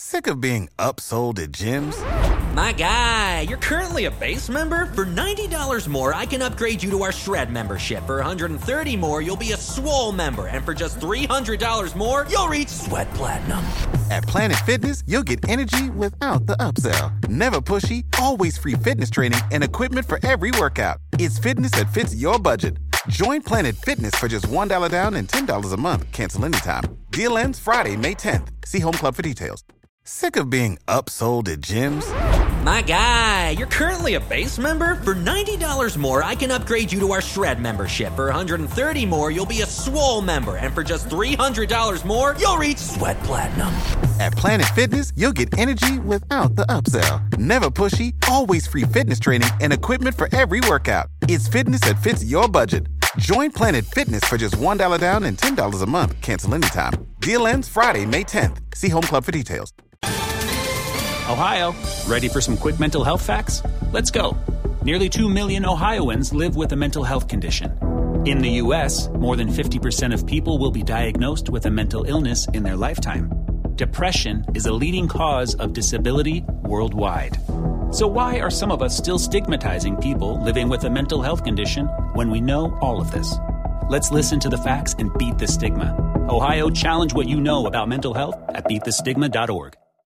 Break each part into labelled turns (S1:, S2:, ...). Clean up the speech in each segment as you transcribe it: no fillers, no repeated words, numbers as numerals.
S1: Sick of being upsold at gyms?
S2: My guy, you're currently a base member? For $90 more, I can upgrade you to our Shred membership. For $130 more, you'll be a Swole member. And for just $300 more, you'll reach Sweat Platinum.
S1: At Planet Fitness, you'll get energy without the upsell. Never pushy, always free fitness training and equipment for every workout. It's fitness that fits your budget. Join Planet Fitness for just $1 down and $10 a month. Cancel anytime. Deal ends Friday, May 10th. See Home Club for details. Sick of being upsold at gyms?
S2: My guy, you're currently a base member? For $90 more, I can upgrade you to our Shred membership. For $130 more, you'll be a Swole member. And for just $300 more, you'll reach Sweat Platinum.
S1: At Planet Fitness, you'll get energy without the upsell. Never pushy, always free fitness training and equipment for every workout. It's fitness that fits your budget. Join Planet Fitness for just $1 down and $10 a month. Cancel anytime. Deal ends Friday, May 10th. See Home Club for details.
S3: Ohio, ready for some quick mental health facts? Let's go. Nearly 2 million Ohioans live with a mental health condition. In the U.S., more than 50% of people will be diagnosed with a mental illness in their lifetime. Depression is a leading cause of disability worldwide. So why are some of us still stigmatizing people living with a mental health condition when we know all of this? Let's listen to the facts and beat the stigma. Ohio, challenge what you know about mental health at beatthestigma.org.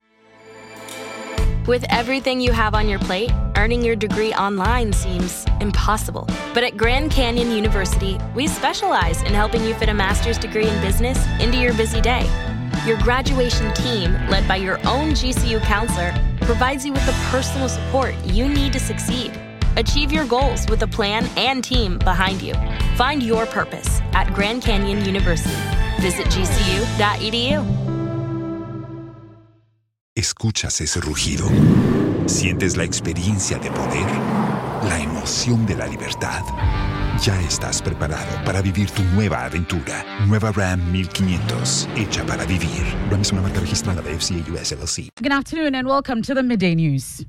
S4: With everything you have on your plate, earning your degree online seems impossible. But at Grand Canyon University, we specialize in helping you fit a master's degree in business into your busy day. Your graduation team, led by your own GCU counselor, provides you with the personal support you need to succeed. Achieve your goals with a plan and team behind you. Find your purpose at Grand Canyon University. Visit gcu.edu.
S5: ¿Escuchas ese rugido? ¿Sientes la experiencia de poder? ¿La emoción de la libertad? Ya estás preparado para vivir tu nueva aventura. Nueva Ram 1500, hecha para vivir. Ram es una marca registrada de FCA US LLC.
S6: Good afternoon and welcome to the Midday News.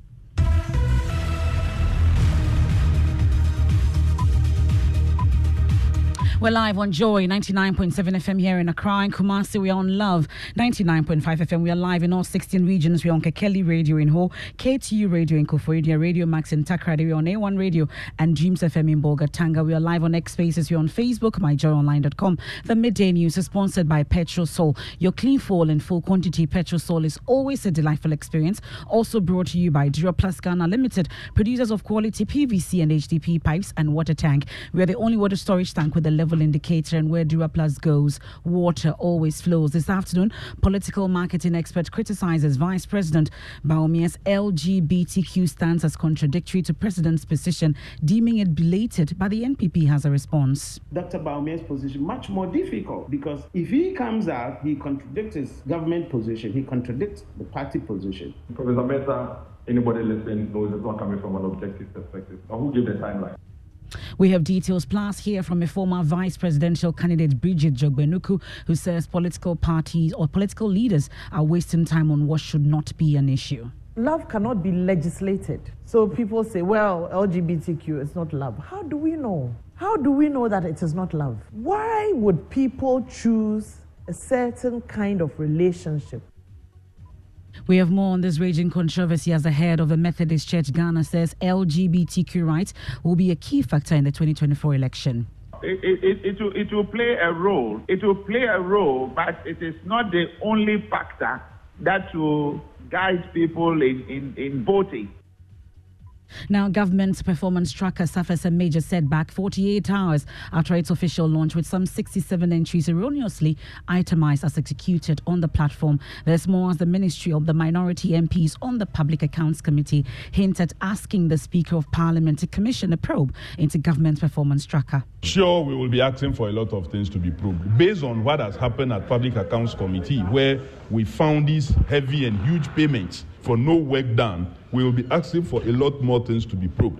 S6: We're live on Joy 99.7 FM here in Accra and Kumasi. We're on Love 99.5 FM. We are live in all 16 regions. We're on Kekeli Radio in Ho, KTU Radio in Koforidua, Radio Max in Takrady. We're on A1 Radio and Dreams FM in Bolgatanga. We are live on X Spaces. We're on Facebook, myjoyonline.com. The Midday News is sponsored by Petrol Sol. Your clean fuel in full quantity. Petrol Sol is always a delightful experience. Also brought to you by Dura Plus Ghana Limited, producers of quality PVC and HDP pipes and water tank. We are the only water storage tank with a level indicator, and where Dura Plus goes, water always flows. This afternoon, political marketing expert criticizes Vice President Bawumia's LGBTQ stance as contradictory to President's position, deeming it belated, but the NPP has a response.
S7: Dr. Bawumia's position much more difficult, because if he comes out, he contradicts his government position, he contradicts the party position.
S8: Professor Mehta, anybody listening knows it's not coming from an objective perspective. Now, who gave the timeline?
S6: We have details plus here from a former vice presidential candidate, Bridget Jogbenuku, who says political parties or political leaders are wasting time on what should not be an issue.
S9: Love cannot be legislated. So people say, well, LGBTQ is not love. How do we know? How do we know that it is not love? Why would people choose a certain kind of relationship?
S6: We have more on this raging controversy as the head of the Methodist Church Ghana says LGBTQ rights will be a key factor in the 2024 election.
S10: It will play a role. It will play a role, but it is not the only factor that will guide people in voting.
S6: Now, government's performance tracker suffers a major setback 48 hours after its official launch, with some 67 entries erroneously itemized as executed on the platform. There's more as the Ministry of the Minority MPs on the Public Accounts Committee hinted asking the Speaker of Parliament to commission a probe into government's performance tracker.
S11: Sure, we will be asking for a lot of things to be probed based on what has happened at Public Accounts Committee, where we found these heavy and huge payments for no work done. We will be asking for a lot more things to be probed.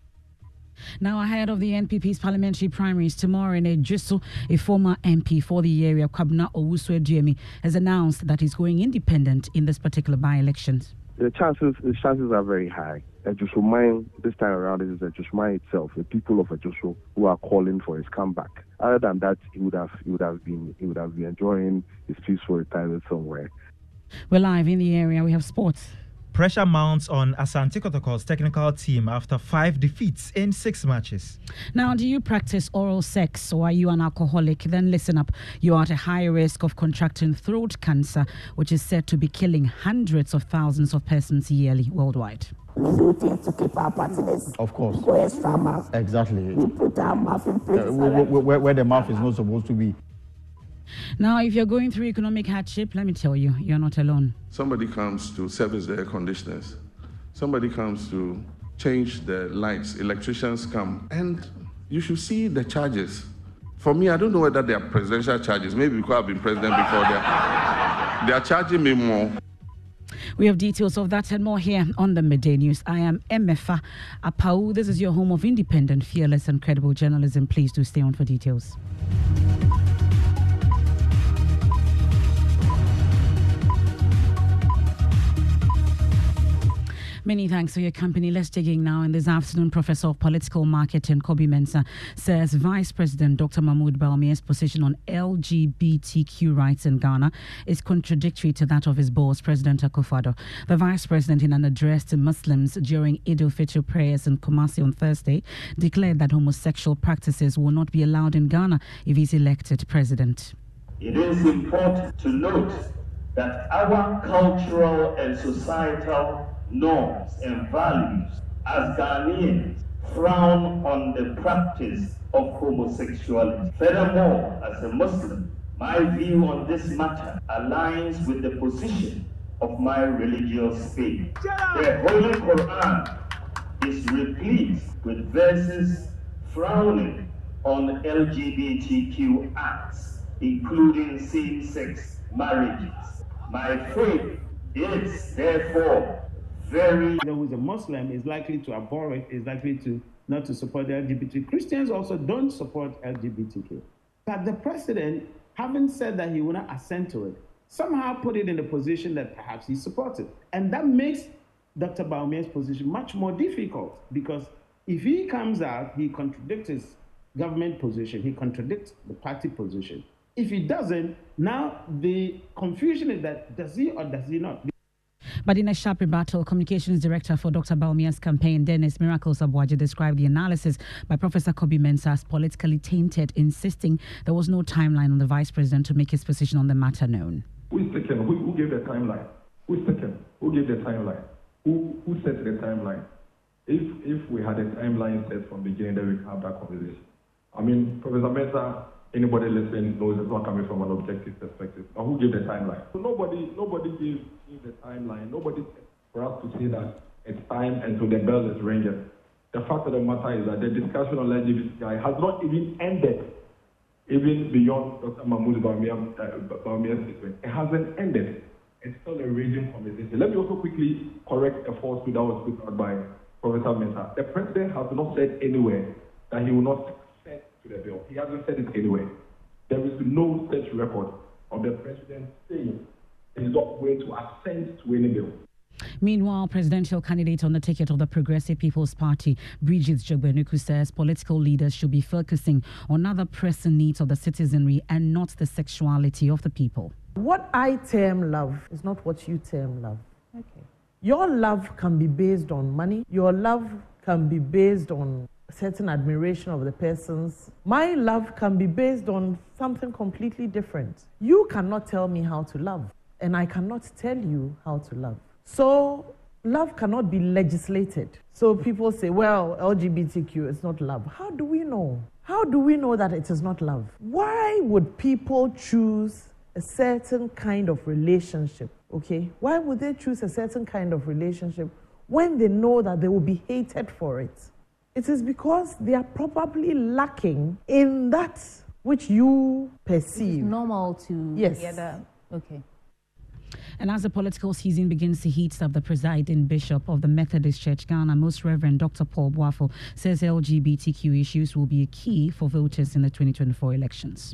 S6: Now, ahead of the NPP's parliamentary primaries tomorrow in Ejuso, a former MP for the area, Kwabena Owusu-Aduemi, has announced that he's going independent in this particular by-election.
S12: The chances are very high. Ejuso mine this time around is Ejuso mine itself, the people of Ejuso who are calling for his comeback. Other than that, he would have been enjoying his peaceful retirement somewhere.
S6: We're live in the area. We have sports.
S13: Pressure mounts on Asante Kotoko's technical team after 5 defeats in 6 matches.
S6: Now, do you practice oral sex or are you an alcoholic? Then listen up. You are at a high risk of contracting throat cancer, which is said to be killing hundreds of thousands of persons yearly worldwide.
S14: We do things to keep our partners.
S15: Of course.
S14: We go extra mouth.
S15: Exactly.
S14: We put our mouth in place.
S15: Where the mouth is not supposed to be.
S6: Now, if you're going through economic hardship, let me tell you, you're not alone.
S16: Somebody comes to service the air conditioners. Somebody comes to change the lights. Electricians come. And you should see the charges. For me, I don't know whether they are presidential charges. Maybe because I've been president before. They are charging me more.
S6: We have details of that and more here on the Midday News. I am Emefa Apau. This is your home of independent, fearless and credible journalism. Please do stay on for details. Many thanks for your company. Let's dig in now. And this afternoon, Professor of Political Marketing Kobi Mensah says Vice President Dr. Mahmoud Bawumia's position on LGBTQ rights in Ghana is contradictory to that of his boss, President Akufo-Addo. The Vice President, in an address to Muslims during Eid al-Fitr prayers in Kumasi on Thursday, declared that homosexual practices will not be allowed in Ghana if he's elected president.
S17: It is important to note that our cultural and societal norms and values as Ghanaians frown on the practice of homosexuality. Furthermore, as a Muslim, my view on this matter aligns with the position of my religious faith. The Holy Quran is replete with verses frowning on LGBTQ acts, including same-sex marriages. My faith is, therefore,
S7: who is a Muslim is likely to abhor it, is likely to not to support the LGBT. Christians also don't support LGBTQ. But the president, having said that he will not assent to it, somehow put it in a position that perhaps he supports it. And that makes Dr. Bawumia's position much more difficult, because if he comes out, he contradicts his government position, he contradicts the party position. If he doesn't, now the confusion is that does he or does he not?
S6: But in a sharp rebuttal, Communications Director for Dr. Bawumia's campaign, Dennis Miracles Abuaji, described the analysis by Professor Kobi Mensah as politically tainted, insisting there was no timeline on the Vice President to make his position on the matter known.
S8: Who is second? Who gave the timeline? Who is second? Who gave the timeline? Who set the timeline? If we had a timeline set from the beginning, then we could have that conversation. I mean, Professor Mensah, anybody listening knows it's not coming from an objective perspective. But who gave the timeline? So nobody gave the timeline. Nobody said for us to say that it's time and so the bell is ringing. The fact of the matter is that the discussion on LGBTI has not even ended, even beyond Dr. Mahmoud Bawumia's statement. It hasn't ended. It's still a raging conversation. Let me also quickly correct a falsehood that was put out by Professor Mensah. The president has not said anywhere that he will not assent to the bill. He hasn't said it anywhere. There is no such record of the president saying he's not going to assent to any bill.
S6: Meanwhile, presidential candidate on the ticket of the Progressive People's Party, Bridget Jogbenuku, says political leaders should be focusing on other pressing needs of the citizenry and not the sexuality of the people.
S9: What I term love is not what you term love. Okay. Your love can be based on money. Your love can be based on certain admiration of the persons. My love can be based on something completely different. You cannot tell me how to love, and I cannot tell you how to love. So love cannot be legislated. So people say, well, LGBTQ is not love. How do we know? How do we know that it is not love? Why would people choose a certain kind of relationship? Okay? Why would they choose a certain kind of relationship when they know that they will be hated for it? It is because they are probably lacking in that which you perceive.
S18: It's normal to
S9: yes.
S18: Okay.
S6: And as the political season begins to heat up, the presiding bishop of the Methodist Church Ghana, Most Reverend Dr. Paul Boafo, says LGBTQ issues will be a key for voters in the 2024 elections.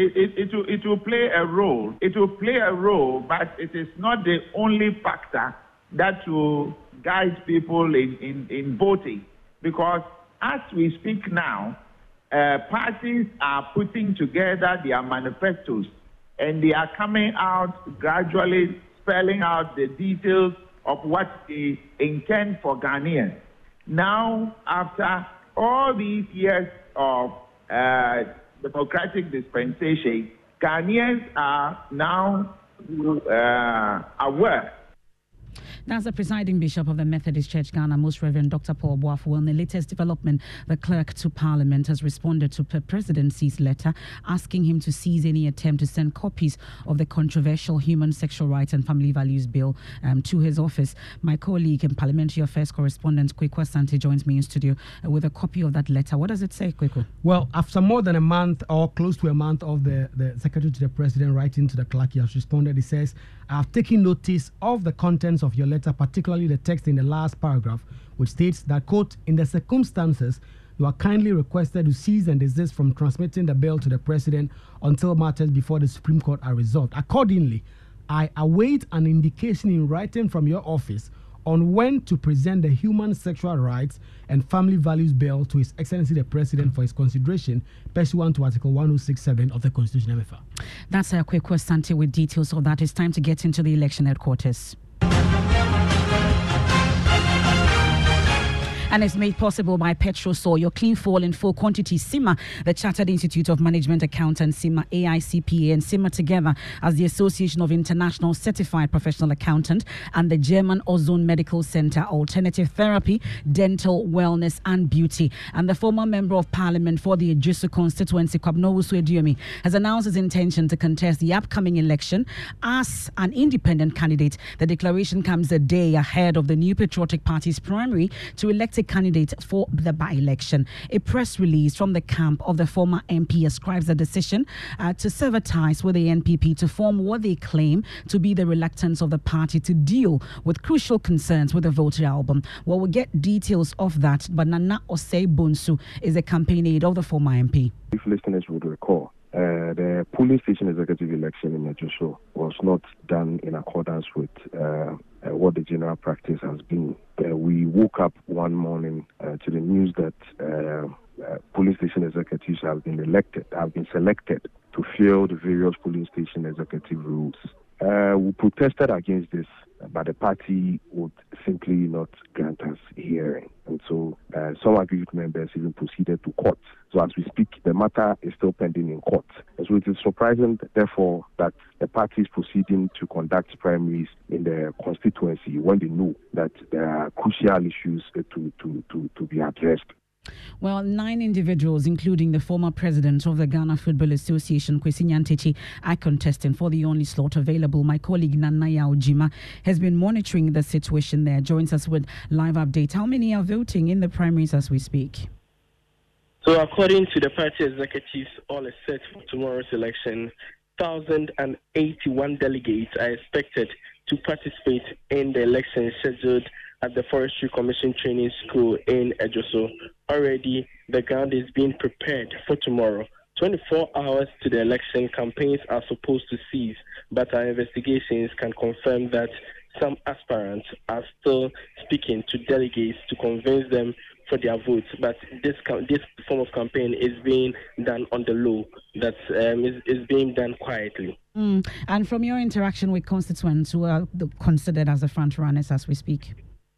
S10: It will play a role. It will play a role, but it is not the only factor that will guide people in voting. Because as we speak now, parties are putting together their manifestos, and they are coming out gradually spelling out the details of what they intend for Ghanaians. Now, after all these years of democratic dispensation, Ghanaians are now aware.
S6: That's the presiding bishop of the Methodist Church Ghana, Most Reverend Dr. Paul Boafo. In the latest development, the clerk to Parliament has responded to the presidency's letter asking him to cease any attempt to send copies of the controversial Human Sexual Rights and Family Values Bill to his office. My colleague and Parliamentary Affairs correspondent Kweku Asante joins me in studio with a copy of that letter. What does it say, Kweku?
S19: Well, after more than a month or close to a month of the Secretary to the President writing to the clerk, he has responded. He says, I have taken notice of the contents of your letter, particularly the text in the last paragraph, which states that, quote, in the circumstances, you are kindly requested to cease and desist from transmitting the bill to the President until matters before the Supreme Court are resolved. Accordingly, I await an indication in writing from your office on when to present the Human Sexual Rights and Family Values Bill to His Excellency the President for his consideration, pursuant to Article 1067 of the Constitution. MFA.
S6: That's a quick question with details of that. It's time to get into the election headquarters. And it's made possible by Petrosol, your clean fuel in full quantity. CIMA, the Chartered Institute of Management Accountants, CIMA, AICPA, and CIMA together as the Association of International Certified Professional Accountants and the German Ozone Medical Center, Alternative Therapy, Dental, Wellness and Beauty. And the former Member of Parliament for the Ejisu constituency, Kwabnowusu Eduomi, has announced his intention to contest the upcoming election as an independent candidate. The declaration comes a day ahead of the New Patriotic Party's primary to elect a candidate for the by-election. A press release from the camp of the former MP ascribes the decision to sever ties with the NPP to form what they claim to be the reluctance of the party to deal with crucial concerns with the voter album. Well, we'll get details of that, but Nana Osei Bonsu is a campaign aide of the former MP.
S12: If listeners would recall, the polling station executive election in Ejisu was not done in accordance with what the general practice has been. We woke up one morning to the news that polling station executives have been selected to fill the various polling station executive roles. We protested against this, but the party would simply not grant us a hearing. And so some aggrieved members even proceeded to court. So as we speak, the matter is still pending in court. And so it is surprising, therefore, that the party is proceeding to conduct primaries in the constituency when they know that there are crucial issues to be addressed.
S6: Well, 9 individuals, including the former president of the Ghana Football Association, Kwesi Nyantakyi, are contesting for the only slot available. My colleague Nanaya Ojima has been monitoring the situation there. Joins us with live update. How many are voting in the primaries as we speak?
S20: So according to the party executives, all is set for tomorrow's election. 1,081 delegates are expected to participate in the election scheduled at the Forestry Commission Training School in Ejisu. Already, the ground is being prepared for tomorrow. 24 hours to the election, campaigns are supposed to cease, but our investigations can confirm that some aspirants are still speaking to delegates to convince them for their votes. But this form of campaign is being done on the low, that is being done quietly.
S6: And from your interaction with constituents who are considered as the front runners as we speak?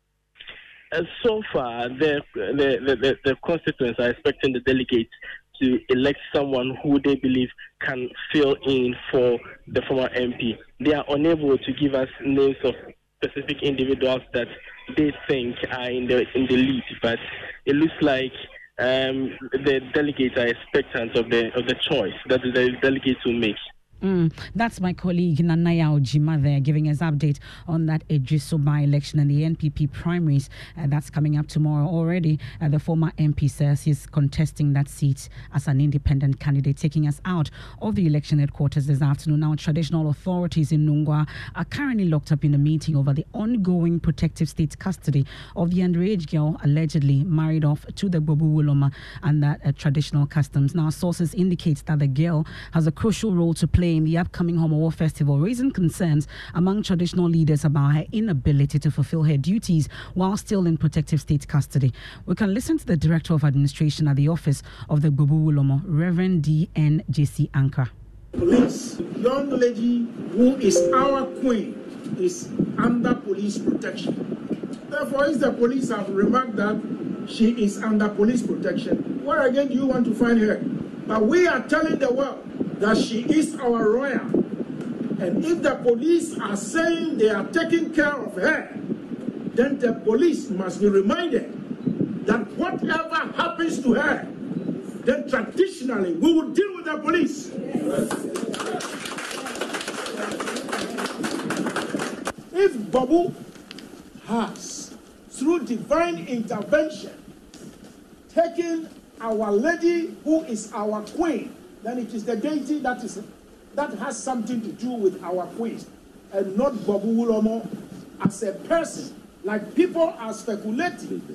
S20: So far, the constituents are expecting the delegates to elect someone who they believe can fill in for the former MP. They are unable to give us names of specific individuals that they think are in the lead, but it looks like the delegates are expectant of the choice that the delegates will make.
S6: That's my colleague Nanaya Ojima there giving us update on that Ejisu by-election and the NPP primaries that's coming up tomorrow already. The former MP says he's contesting that seat as an independent candidate, taking us out of the election headquarters this afternoon. Now, traditional authorities in Nungwa are currently locked up in a meeting over the ongoing protective state custody of the underage girl allegedly married off to the Gbobu Woloma and that traditional customs. Now, sources indicate that the girl has a crucial role to play in the upcoming Homowo Festival, raising concerns among traditional leaders about her inability to fulfill her duties while still in protective state custody. We can listen to the Director of Administration at the Office of the Gbobu Woloma, Reverend D.N. J.C. Anka.
S21: Police, young lady who is our queen, is under police protection. Therefore, if the police have remarked that she is under police protection, where again do you want to find her? But we are telling the world that she is our royal. And if the police are saying they are taking care of her, then the police must be reminded that whatever happens to her, then traditionally we will deal with the police. If Babu has, through divine intervention, taken our lady who is our queen, then it is the deity that has something to do with our queen, and not Babu Wulomo as a person, like people are speculating.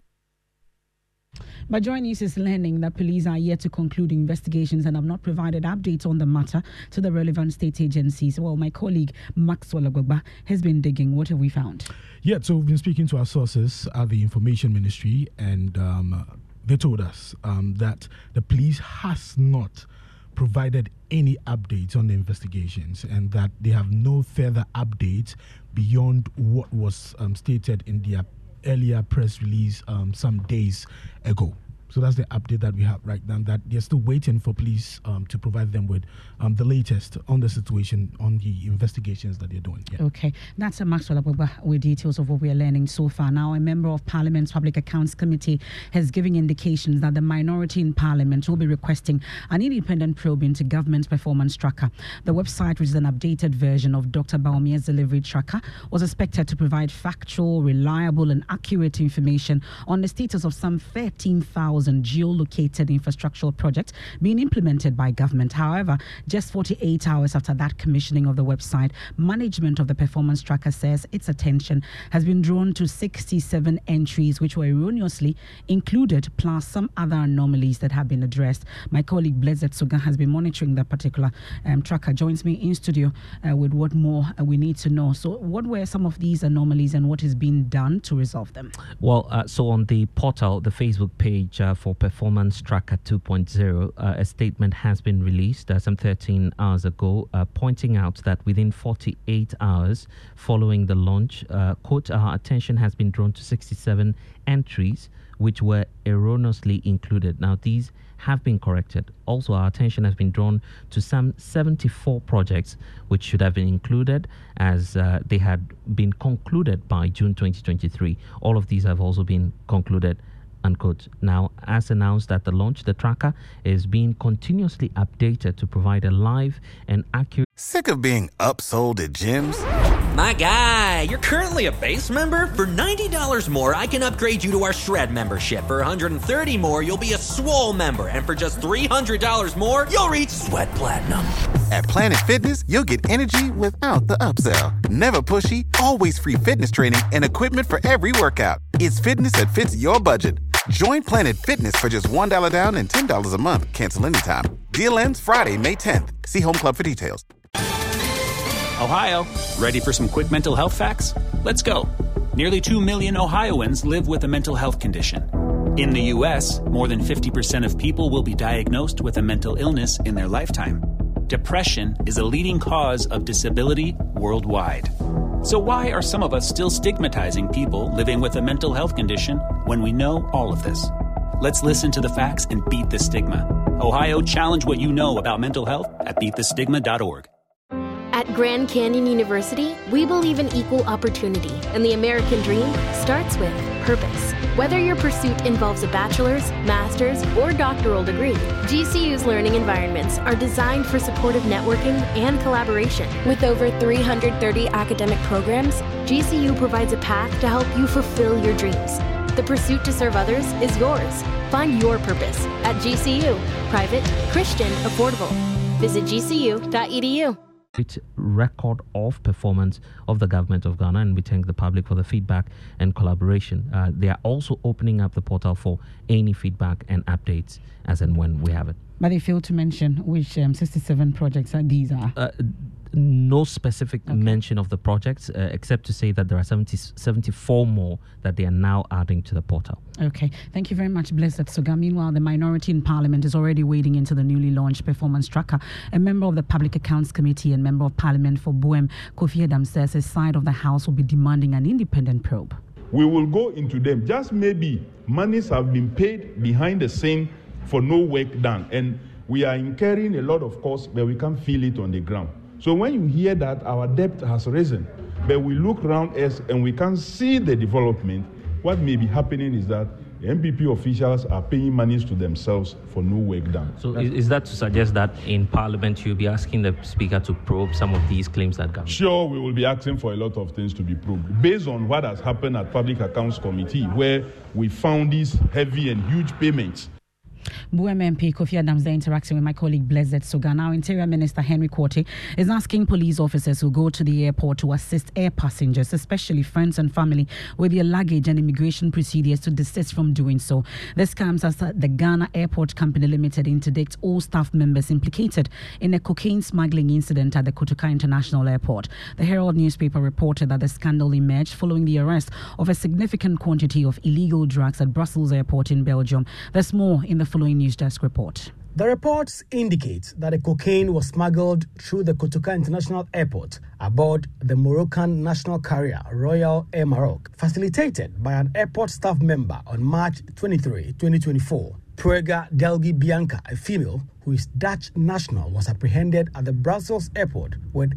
S6: But Joy News is learning that police are yet to conclude investigations and have not provided updates on the matter to the relevant state agencies. Well, my colleague Maxwell Agogba has been digging. What have we found?
S22: Yeah, so we've been speaking to our sources at the Information Ministry, and they told us that the police has not provided any updates on the investigations, and that they have no further updates beyond what was stated in their earlier press release some days ago. So that's the update that we have right now, that they're still waiting for police to provide them with the latest on the situation, on the investigations that they're doing. Yeah.
S6: Okay, that's a Maxwell Agogba with details of what we are learning so far. Now, a member of Parliament's Public Accounts Committee has given indications that the minority in Parliament will be requesting an independent probe into government's performance tracker. The website, which is an updated version of Dr. Baumia's delivery tracker, was expected to provide factual, reliable and accurate information on the status of some 13,000 geolocated infrastructural projects being implemented by government. However, just 48 hours after that commissioning of the website, management of the performance tracker says its attention has been drawn to 67 entries which were erroneously included, plus some other anomalies that have been addressed. My colleague Blessed Suga has been monitoring that particular tracker, joins me in studio with what more we need to know. So what were some of these anomalies and what is being done to resolve them?
S23: Well, so on the portal, the Facebook page for Performance Tracker 2.0, a statement has been released some 13 hours ago, pointing out that within 48 hours following the launch, quote, our attention has been drawn to 67 entries which were erroneously included. Now, these have been corrected. Also, our attention has been drawn to some 74 projects which should have been included, as they had been concluded by June 2023. All of these have also been concluded, unquote. Now, as announced at the launch, the tracker is being continuously updated to provide a live and accurate...
S1: Sick of being upsold at gyms?
S2: My guy, you're currently a base member? For $90 more, I can upgrade you to our Shred membership. For $130 more, you'll be a Swole member. And for just $300 more, you'll reach Sweat Platinum.
S1: At Planet Fitness, you'll get energy without the upsell. Never pushy, always free fitness training and equipment for every workout. It's fitness that fits your budget. Join Planet Fitness for just $1 down and $10 a month. Cancel anytime. Deal ends Friday, May 10th. See Home Club for details.
S3: Ohio, ready for some quick mental health facts? Let's go. Nearly 2 million Ohioans live with a mental health condition. In the U.S., more than 50% of people will be diagnosed with a mental illness in their lifetime. Depression is a leading cause of disability worldwide. So why are some of us still stigmatizing people living with a mental health condition when we know all of this? Let's listen to the facts and beat the stigma. Ohio, challenge what you know about mental health at beatthestigma.org.
S4: At Grand Canyon University, we believe in equal opportunity, and the American dream starts with purpose. Whether your pursuit involves a bachelor's, master's, or doctoral degree, GCU's learning environments are designed for supportive networking and collaboration. With over 330 academic programs, GCU provides a path to help you fulfill your dreams. The pursuit to serve others is yours. Find your purpose at GCU. Private, Christian, affordable. Visit gcu.edu.
S23: Record of performance of the government of Ghana, and we thank the public for the feedback and collaboration. They are also opening up the portal for any feedback and updates as and when we have it.
S6: But they failed to mention which 67 projects these are.
S23: No specific mention of the projects, except to say that there are 74 more that they are now adding to the portal.
S6: Okay, thank you very much, Blessed Suga. Meanwhile, the minority in Parliament is already wading into the newly launched performance tracker. A member of the Public Accounts Committee and member of Parliament for Buem, Kofi Adam, says his side of the House will be demanding an independent probe.
S5: We will go into them. Just maybe monies have been paid behind the scene for no work done, and we are incurring a lot of costs, but we can't feel it on the ground. So when you hear that our debt has risen, but we look around us and we can't see the development, what may be happening is that the MPP officials are paying monies to themselves for no work done.
S23: So is that to suggest that in Parliament you'll be asking the Speaker to probe some of these claims that government?
S5: Sure, we will be asking for a lot of things to be probed based on what has happened at Public Accounts Committee, where we found these heavy and huge payments.
S6: Buem MP Kofi Adams there interacting with my colleague Blessed Suga. Now, Interior Minister Henry Quartey is asking police officers who go to the airport to assist air passengers, especially friends and family, with their luggage and immigration procedures to desist from doing so. This comes as the Ghana Airport Company Limited interdicts all staff members implicated in a cocaine smuggling incident at the Kotoka International Airport. The Herald newspaper reported that the scandal emerged following the arrest of a significant quantity of illegal drugs at Brussels Airport in Belgium. There's more in the following News Desk report.
S19: The reports indicate that the cocaine was smuggled through the Kotoka International Airport aboard the Moroccan national carrier Royal Air Maroc, facilitated by an airport staff member on March 23, 2024. Puega Delgi Bianca, a female who is Dutch national, was apprehended at the Brussels airport with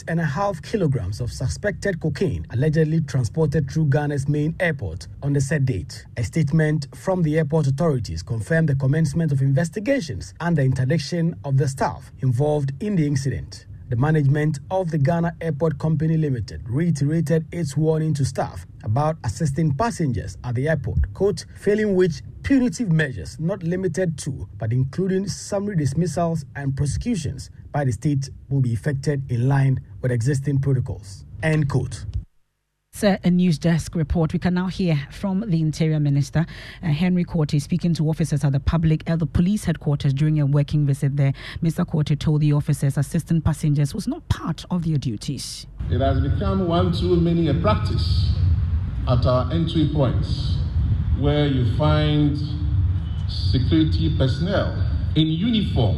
S19: 8.5 kilograms of suspected cocaine allegedly transported through Ghana's main airport on the said date. A statement from the airport authorities confirmed the commencement of investigations and the interdiction of the staff involved in the incident. The management of the Ghana Airport Company Limited reiterated its warning to staff about assisting passengers at the airport, quote, failing which punitive measures not limited to, but including summary dismissals and prosecutions by the state will be effected in line with existing protocols, end quote.
S6: A News Desk report. We can now hear from the Interior Minister, Henry Quartey, speaking to officers at the police headquarters during a working visit there. Mr. Quartey told the officers assisting passengers was not part of their duties.
S16: It has become one too many a practice at our entry points where you find security personnel in uniform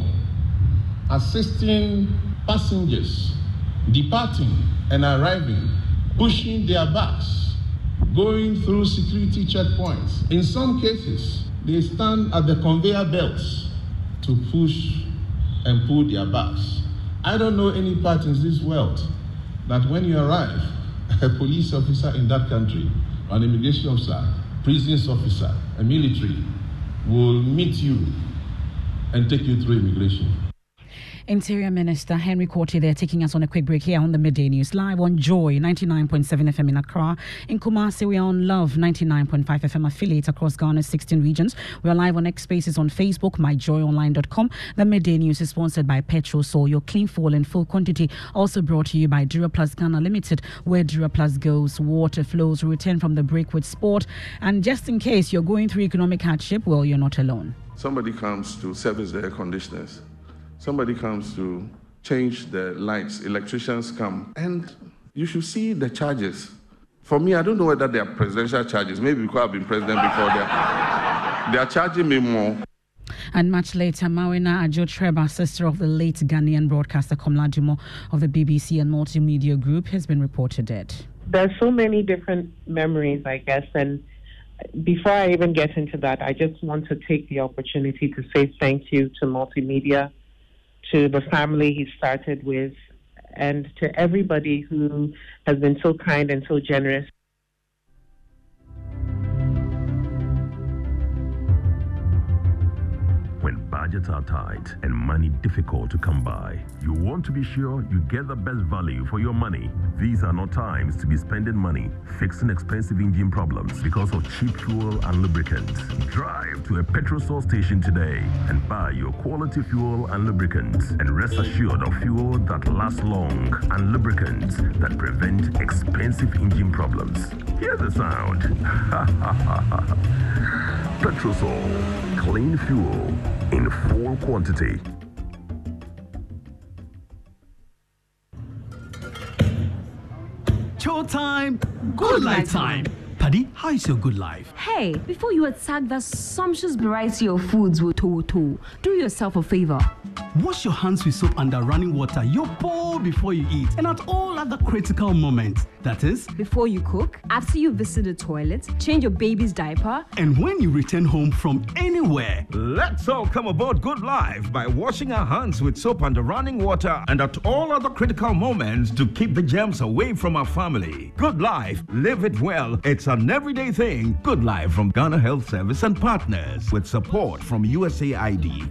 S16: assisting passengers departing and arriving, pushing their bags, going through security checkpoints. In some cases, they stand at the conveyor belts to push and pull their bags. I don't know any part in this world that when you arrive, a police officer in that country, an immigration officer, prisons officer, a military, will meet you and take you through immigration.
S6: Interior Minister Henry Quartey there, taking us on a quick break here on the Midday News, live on Joy 99.7 FM in Accra. In Kumasi, we are on Love 99.5 FM affiliate across Ghana's 16 regions. We are live on X Spaces on Facebook, myjoyonline.com. The Midday News is sponsored by Petrosol, your clean fuel in full quantity. Also brought to you by Duraplus Ghana Limited, where Duraplus goes, water flows. Return from the break with sport. And just in case you're going through economic hardship, well, you're not alone.
S16: Somebody comes to service the air conditioners. Somebody comes to change the lights, electricians come, and you should see the charges. For me, I don't know whether they are presidential charges. Maybe because I've been president before, they are charging me more.
S6: And much later, Mawina Ajo Treba, sister of the late Ghanaian broadcaster Komla Dumo of the BBC and Multimedia Group, has been reported dead.
S11: There's so many different memories, I guess, and before I even get into that, I just want to take the opportunity to say thank you to Multimedia, to the family he started with, and to everybody who has been so kind and so generous.
S13: When budgets are tight and money difficult to come by, you want to be sure you get the best value for your money. These are not times to be spending money fixing expensive engine problems because of cheap fuel and lubricants. Drive to a Petrosol station today and buy your quality fuel and lubricants, and rest assured of fuel that lasts long and lubricants that prevent expensive engine problems. Hear the sound. Petrosol, clean fuel in in full quantity.
S14: Showtime, good life time. Paddy, how is your good life?
S15: Hey, before you attack that sumptuous variety of foods with Toto, do yourself a favor.
S14: Wash your hands with soap under running water, your bowl before you eat, and at all other critical moments. That is,
S15: before you cook, after you visit the toilet, change your baby's diaper,
S14: and when you return home from anywhere.
S17: Let's all come aboard Good Life by washing our hands with soap under running water and at all other critical moments to keep the germs away from our family. Good Life, live it well. It's an everyday thing. Good Life from Ghana Health Service and partners with support from USAID.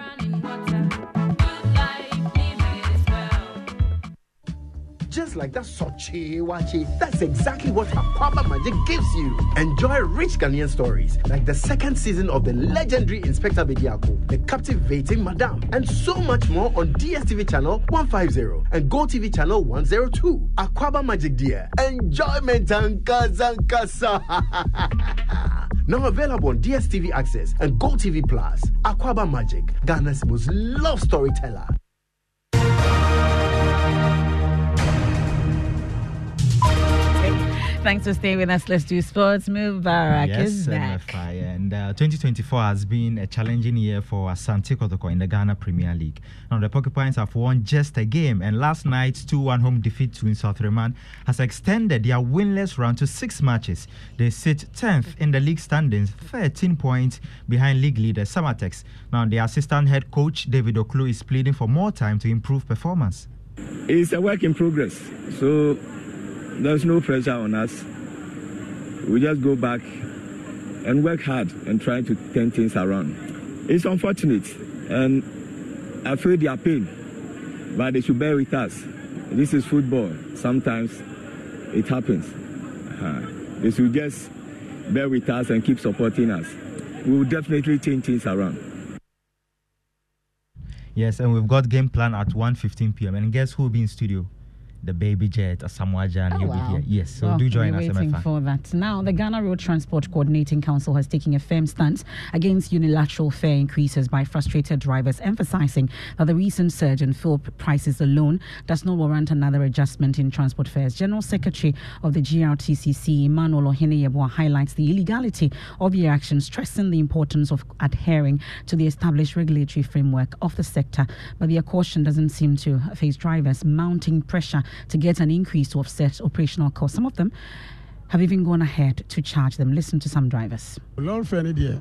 S24: Just like that Sochi Wachi, that's exactly what Aquaba Magic gives you. Enjoy rich Ghanaian stories like the second season of the legendary Inspector Bediako, the captivating Madame, and so much more on DSTV channel 150 and GoTV channel 102. Aquaba Magic, dear. Enjoyment and Kazankasa. Now available on DSTV Access and GoTV Plus. Aquaba Magic, Ghana's most loved storyteller.
S6: Thanks for staying with us. Let's do sports. Mubarak is back.
S25: And 2024 has been a challenging year for Asante Kotoko in the Ghana Premier League. Now, the Porcupines have won just a game, and last night's 2-1 home defeat to South Remand has extended their winless run to 6 matches. They sit 10th in the league standings, 13 points behind league leader Samatex. Now, the assistant head coach, David Oklu, is pleading for more time to improve performance.
S26: It's a work in progress, so there's no pressure on us. We just go back and work hard and try to turn things around. It's unfortunate, and I feel their pain, but they should bear with us. This is football. Sometimes it happens. They should just bear with us and keep supporting us. We will definitely change things around.
S25: Yes, and we've got game plan at 1:15 p.m. And guess who will be in studio? The baby jet, Asamoah he'll be here. Yes, so do join us.
S6: We're waiting for that. Now, the Ghana Road Transport Coordinating Council has taken a firm stance against unilateral fare increases by frustrated drivers, emphasizing that the recent surge in fuel prices alone does not warrant another adjustment in transport fares. General Secretary of the GRTCC, Emmanuel Oheneyeboah, highlights the illegality of the action, stressing the importance of adhering to the established regulatory framework of the sector. But the caution doesn't seem to face drivers mounting pressure to get an increase to offset operational costs. Some of them have even gone ahead to charge them. Listen to some drivers.
S21: Long fair dear.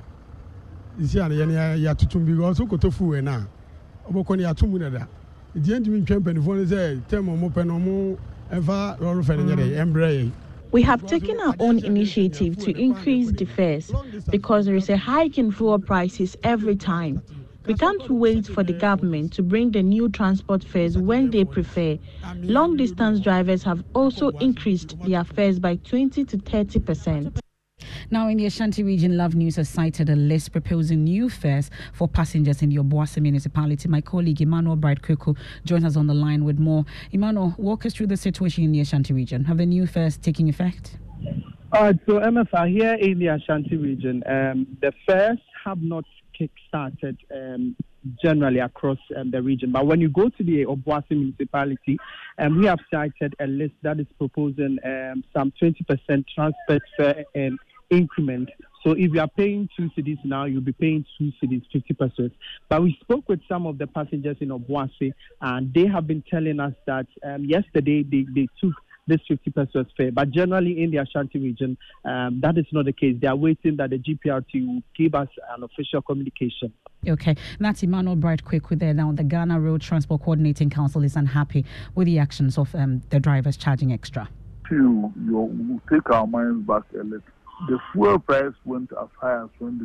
S21: Is ya tutum because so kotofu na. Obokoni atumu na da. The end me champion phone say temo mo penomo eva long fair embrace.
S27: We have taken our own initiative to increase the fares because there is a hike in fuel prices every time. We can't wait for the government to bring the new transport fares when they prefer. Long-distance drivers have also increased their fares by 20 to 30%.
S6: Now, in the Ashanti region, Love News has cited a list proposing new fares for passengers in the Obuasi municipality. My colleague Emmanuel Bright Kuku joins us on the line with more. Emmanuel, walk us through the situation in the Ashanti region. Have the new fares taken effect?
S28: So MFR, here in the Ashanti region, the fares have not kick-started generally across the region. But when you go to the Obuasi municipality, we have cited a list that is proposing some 20% transport fare increment. So if you are paying 2 cedis now, you'll be paying 2 cedis, 50%. But we spoke with some of the passengers in Obuasi, and they have been telling us that yesterday they took this 50% fare. But generally in the Ashanti region, that is not the case. They are waiting that the GPRT will give us an official communication.
S6: Okay, that's Emmanuel Bright Quick there. Now, the Ghana Road Transport Coordinating Council is unhappy with the actions of the drivers charging extra.
S29: You take our minds back a little. The fuel price went as high as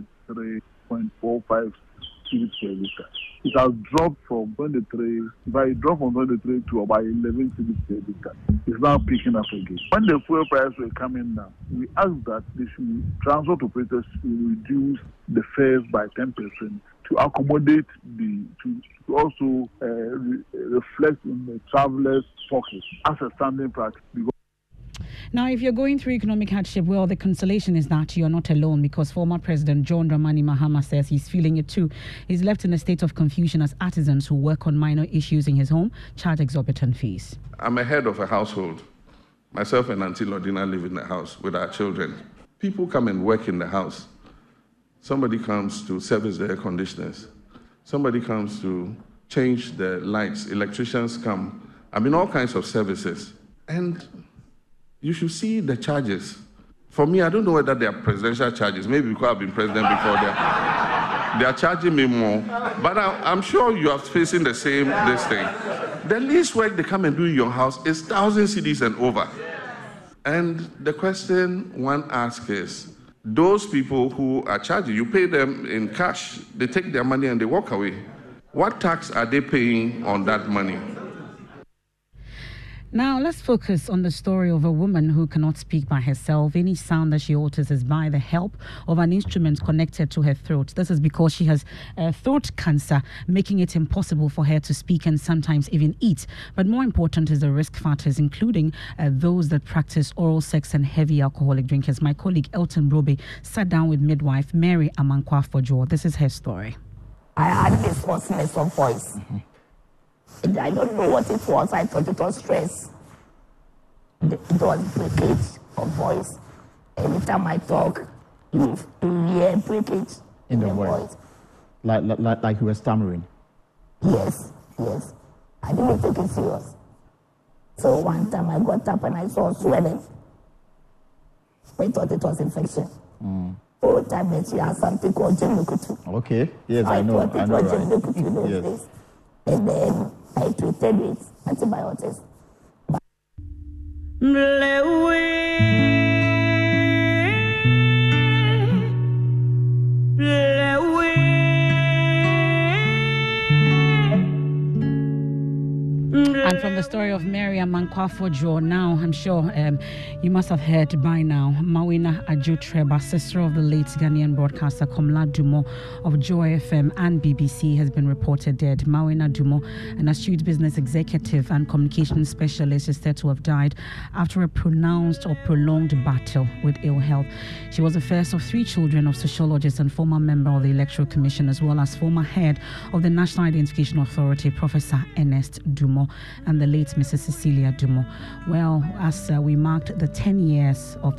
S29: 23.45 cedis per litre. It has dropped from 23, by drop from 23 to about 11 cedis per litre. It's now picking up again. When the fuel prices were coming down, we asked that transport operators should reduce the fares by 10% to accommodate to also reflect in the travelers' pockets as a standing practice.
S6: Now, if you're going through economic hardship, well, the consolation is that you're not alone, because former President John Dramani Mahama says he's feeling it too. He's left in a state of confusion as artisans who work on minor issues in his home charge exorbitant fees.
S16: I'm a head of a household. Myself and Auntie Lodina live in the house with our children. People come and work in the house. Somebody comes to service the air conditioners. Somebody comes to change the lights. Electricians come. I mean, all kinds of services. And you should see the charges. For me, I don't know whether they are presidential charges. Maybe because I've been president before, they are charging me more. But I'm sure you are facing the same this thing. The least work they come and do in your house is 1,000 cedis and over. And the question one asks is, those people who are charging, you pay them in cash, they take their money and they walk away. What tax are they paying on that money?
S6: Now, let's focus on the story of a woman who cannot speak by herself. Any sound that she utters is by the help of an instrument connected to her throat. This is because she has throat cancer, making it impossible for her to speak and sometimes even eat. But more important is the risk factors, including those that practice oral sex and heavy alcoholic drinkers. My colleague Elton Brobe sat down with midwife Mary Amankwa-Fojo. This is her story.
S2: I had this hoarseness of voice. I don't know what it was. I thought it was stress. It was breakage of voice. Anytime I talk, you hear breakage in the voice.
S7: Like you were stammering?
S2: Yes. I didn't take it serious. So one time I got up and I saw swelling. I thought it was infection. All the time she had something called Jemlukutu.
S7: Okay, yes, I know.
S2: I thought it was Jemlukutu those days. And then I treated with antibiotics.
S6: And from the story of Mary Amankwa-Fojo, now I'm sure you must have heard by now, Mawina Adjutreba, sister of the late Ghanaian broadcaster Komla Dumo of Joy FM and BBC, has been reported dead. Mawina Dumo, an astute business executive and communications specialist, is said to have died after a pronounced or prolonged battle with ill health. She was the first of 3 children of sociologists and former member of the Electoral Commission, as well as former head of the National Identification Authority, Professor Ernest Dumo, and the late Mrs. Cecilia Dumo. Well, as we marked the 10 years of